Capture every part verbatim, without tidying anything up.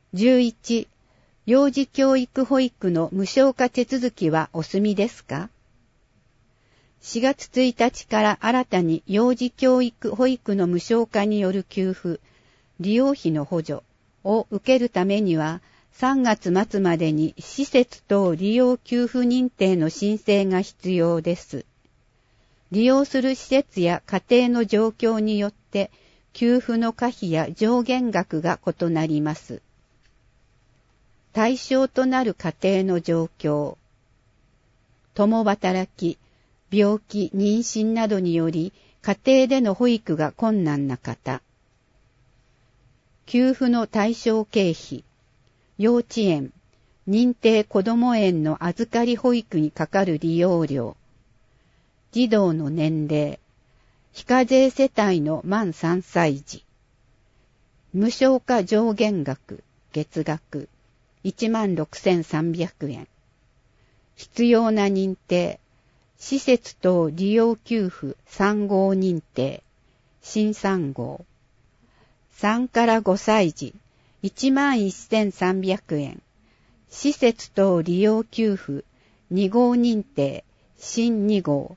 じゅういち、幼児教育保育の無償化手続きはお済みですか？しがつついたちから新たに幼児教育保育の無償化による給付、利用費の補助を受けるためには、さんがつまつまでに施設等利用給付認定の申請が必要です。利用する施設や家庭の状況によって、給付の可否や上限額が異なります。対象となる家庭の状況、共働き、病気、妊娠などにより家庭での保育が困難な方、給付の対象経費、幼稚園、認定こども園の預かり保育にかかる利用料、児童の年齢、非課税世帯の満さんさい児、無償化上限額、月額、いちまんろくせんさんびゃくえん、必要な認定、施設等利用給付さん号認定、新さん号、さんからごさい児、いちまんせんさんびゃくえん、施設等利用給付に号認定、新に号、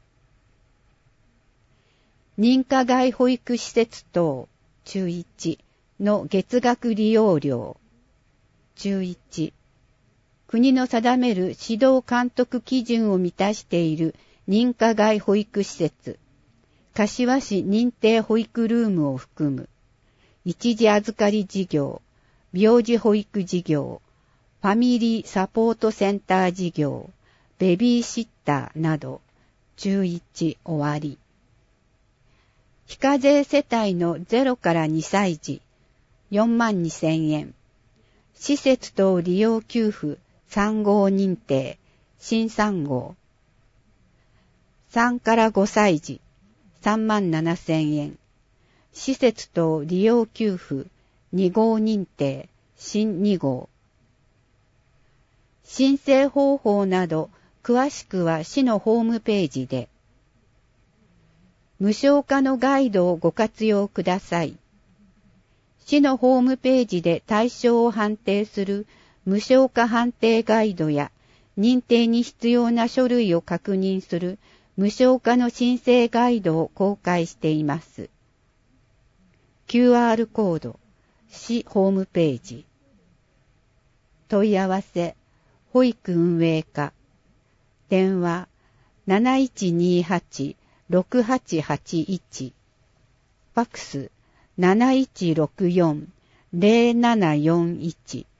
認可外保育施設等中いちの月額利用料、中いち、国の定める指導監督基準を満たしている認可外保育施設、柏市認定保育ルームを含む、一時預かり事業、病児保育事業、ファミリーサポートセンター事業、ベビーシッターなど、中いち終わり。非課税世帯のゼロからにさい児、よんまんにせんえん。施設等利用給付さん号認定、新さん号。さんからごさい児、さんまんななせんえん。施設等利用給付に号認定、新に号。申請方法など詳しくは市のホームページで。無償化のガイドをご活用ください。市のホームページで対象を判定する無償化判定ガイドや認定に必要な書類を確認する無償化の申請ガイドを公開しています。キューアール コード、市ホームページ。問い合わせ、保育運営課。電話、なないちにはちろくはちはちいち。ファクス、なないちろくよんぜろななよんいち。